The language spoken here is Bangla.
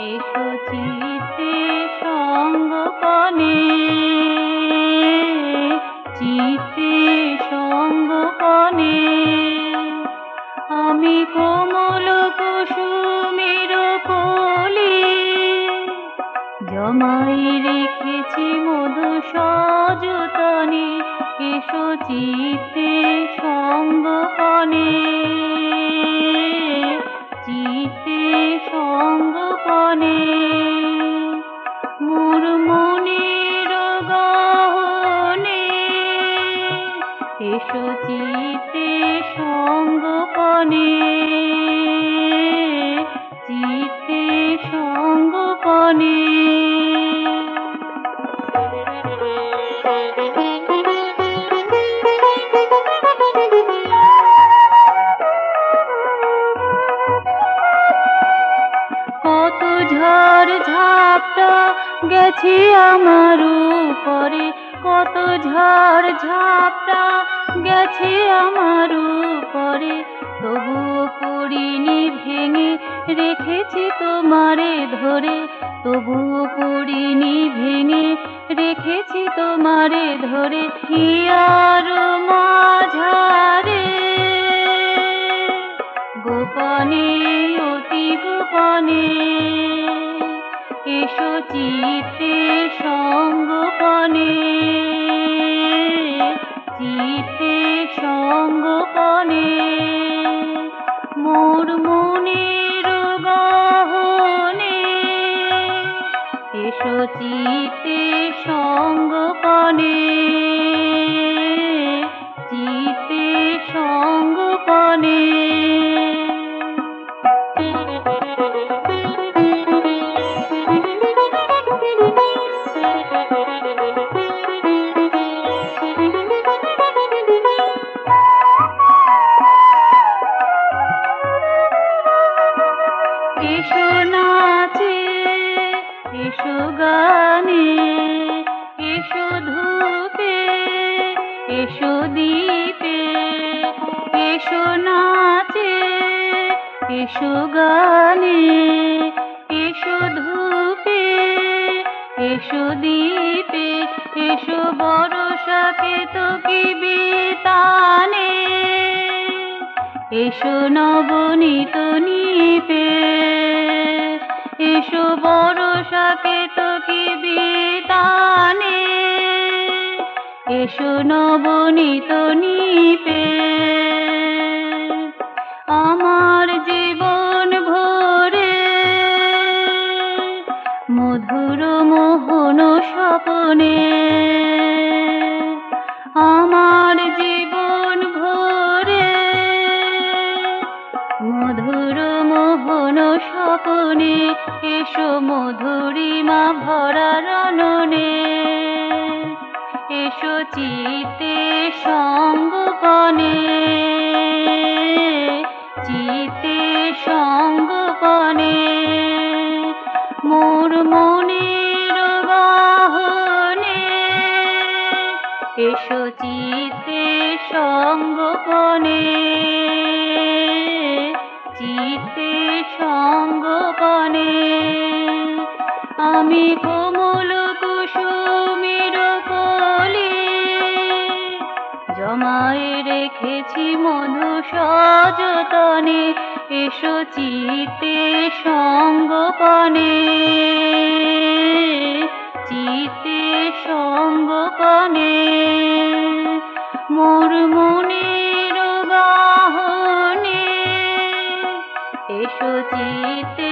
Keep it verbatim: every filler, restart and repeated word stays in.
এসো চিতে সঙ্গপনে, চিতে সঙ্গপনে। আমি কোমল কুসুমের কলি, জমাই রেখেছি মধু সযতনে। এসো চিতে সঙ্গপনে, চিতে সঙ্গপনে। মোর মনের গহনে, এসো চিতে সঙ্গপনে, চিতে সঙ্গপনে। কত ঝড় ঝাপটা গেছে আমার উপরে, কত ঝড় ঝাপটা গেছে আমার উপরে। তবুও পড়িনি ভেঙে, রেখেছি তোমারে ধরে। তবুও পড়িনি ভেঙে, রেখেছি তোমারে ধরে। হিয়ার মাঝারে গোপনে, অতি গোপনে, এসো চিতে সঙ্গপনে, চিতে সঙ্গপনে। মোর মনের গহনে, এসো চিতে সঙ্গপনে, চিতে সঙ্গপনে। এসো নাচে, এসো গানে, এসো ধূপে, এসো দীপে। এসো নাচে, এসো গানে, এসো ধূপে, এসো দীপে। এসো বরষাকে তোকে বিতানে, এসো নবনীত নিপে। এসো বরষাকে তোকে বিতানে, এসো নবনীত নিপে। আমার জীবন ভরে মধুর মোহন স্বপনে, আমার জীবন ভরে মধুর মোহন স্বপনে। এসো মধুরিমা ভরা রণনে, এসো চিতে সঙ্গপনে, চিতে সঙ্গপনে। মোর মনের বাহনে, এসো চিতে সঙ্গপনে, চিতে সঙ্গপনে। আমি কোমল কুসুমের কলি, জমায়ে রেখেছি মধু সযতনে। এসো চিতে সঙ্গপনে, চিতে সঙ্গপনে। মোর মনের গাহনে, এসো চিতে